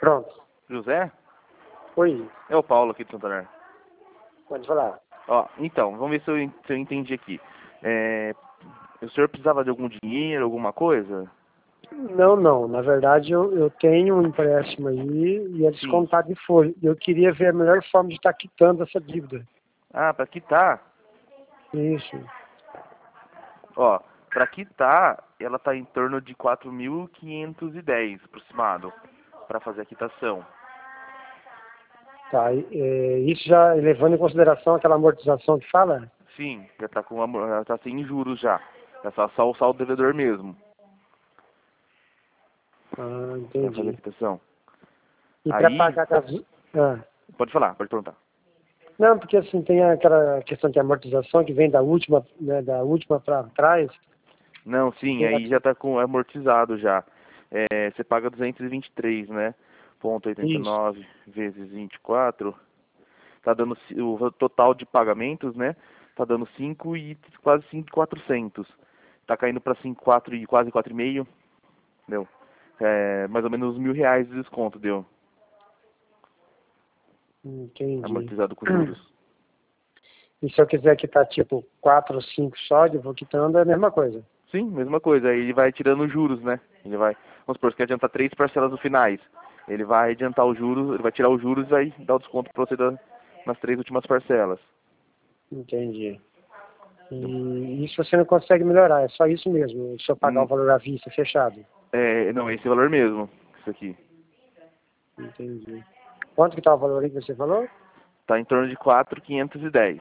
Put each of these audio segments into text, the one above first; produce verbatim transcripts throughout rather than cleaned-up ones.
Pronto. José? Oi, É o Paulo aqui de Santander. pode falar. Ó, então, vamos ver se eu, en- se eu entendi aqui. É, o senhor precisava de algum dinheiro, alguma coisa? Não, não. Na verdade, eu, eu tenho um empréstimo aí e é Sim. descontado de folha. Eu queria ver a melhor forma de estar quitando essa dívida. Ah, para quitar? Isso. Ó, para quitar, ela tá em torno de quatro mil quinhentos e dez aproximado, para fazer a quitação. Tá, e, é, isso já levando em consideração aquela amortização que fala? Sim, já tá com amor- já tá sem juros já. Já tá só o saldo devedor mesmo Ah, para fazer a entendi. quitação. E para Aí, pagar gasolina... Ah. pode falar, pode perguntar. Não, porque assim, tem aquela questão de amortização que vem da última, né, da última para trás. Não, sim, Tem aí aqui. já tá com amortizado já. É, você paga duzentos e vinte e três, né? Ponto oitenta e Isso. nove vezes vinte e quatro. Tá dando ci- o total de pagamentos, né? Tá dando cinco e quase cinco mil e quatrocentos. Tá caindo para cinco, quatro e quase quatro e meio, deu. É, mais ou menos mil reais de desconto deu, Entendi. amortizado com juros. E se eu quiser quitar tipo quatro ou cinco só, eu vou quitando, é a mesma coisa. Sim, mesma coisa. Aí ele vai tirando os juros, né? Ele vai, vamos supor, você quer adiantar três parcelas no finais. Ele vai adiantar os juros, ele vai tirar os juros e vai dar o desconto para você da- nas três últimas parcelas. Entendi. E isso você não consegue melhorar, é só isso mesmo, se eu pagar o Hum, valor à vista fechado. É, não, esse é o valor mesmo, isso aqui. Entendi. Quanto que tá o valor aí que você falou? Tá em torno de quatro mil quinhentos e dez.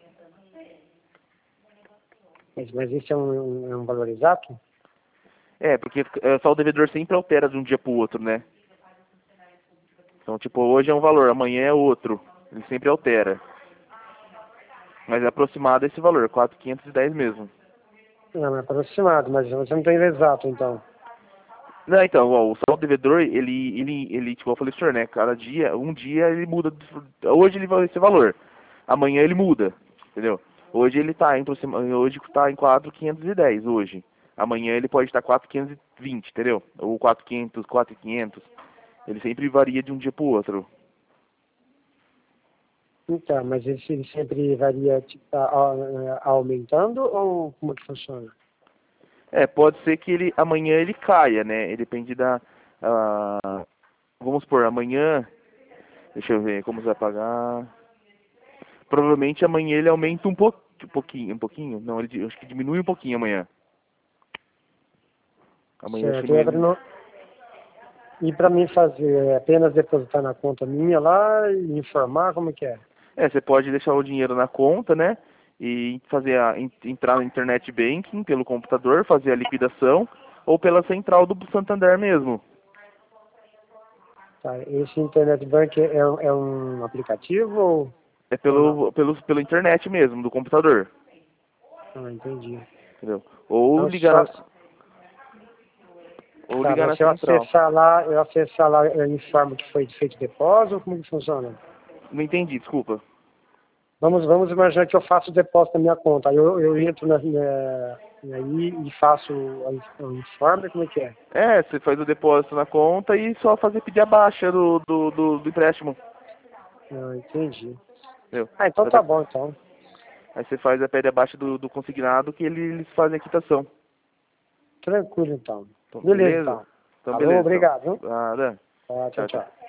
Mas, mas esse é um, um- é um valor exato? É, porque é, só o devedor sempre altera de um dia para o outro, né? Então, tipo, hoje é um valor, amanhã é outro. Ele sempre altera. Mas é aproximado esse valor, quatro mil quinhentos e dez mesmo. Não, é aproximado, mas você não tem ele exato, então. Não, então, ó, o saldo devedor, ele, ele, ele, tipo, eu falei pro senhor, né? Cada dia, um dia ele muda. Hoje ele vai esse valor. Amanhã ele muda, entendeu? Hoje ele tá em, aproxima- hoje tá em quatro mil quinhentos e dez, hoje. Amanhã ele pode estar quatro mil quinhentos e vinte, entendeu? Ou quatro mil e quinhentos, quatro mil e quinhentos. Ele sempre varia de um dia pro outro. Então, mas ele, ele sempre varia tipo, a- a- aumentando ou como que funciona? É, pode ser que ele amanhã ele caia, né? Ele depende da. ah, vamos supor, amanhã. Deixa eu ver como você vai pagar. Provavelmente amanhã ele aumenta um, po, um pouquinho. Um pouquinho? Não, ele di- acho que diminui um pouquinho amanhã. Amanhã acho que Certo, e diminui. não... E para mim fazer, é apenas depositar na conta minha lá e informar como que é? É, você pode deixar o dinheiro na conta, né? E fazer a, en- entrar no internet banking pelo computador, fazer a liquidação, ou pela central do Santander mesmo. Tá, esse Internet Bank é, um- é um aplicativo ou, É ou não? pelo, pelo, pela internet mesmo, do computador. Ah, entendi. Entendeu? Ou Então, ligar só, na, ou tá, ligar mas na se eu central. acessar lá, eu acessar lá, eu informo que foi feito depósito ou como que funciona? Não entendi, desculpa. Vamos, vamos imaginar que eu faço o depósito na minha conta. Aí eu, eu entro na, na, aí e faço o, o informe, como é que é? É, você faz o depósito na conta e só fazer pedir a baixa do, do, do, do empréstimo. Ah, entendi. Entendeu? Ah, então Fazer- tá bom, então. Aí você faz a pede abaixo do, do consignado que ele- eles fazem a quitação. Tranquilo, então. Então, Beleza, beleza? então. Então Alô, beleza, então. obrigado. Viu? Nada. Tá, tchau, Tchau, tchau. tchau.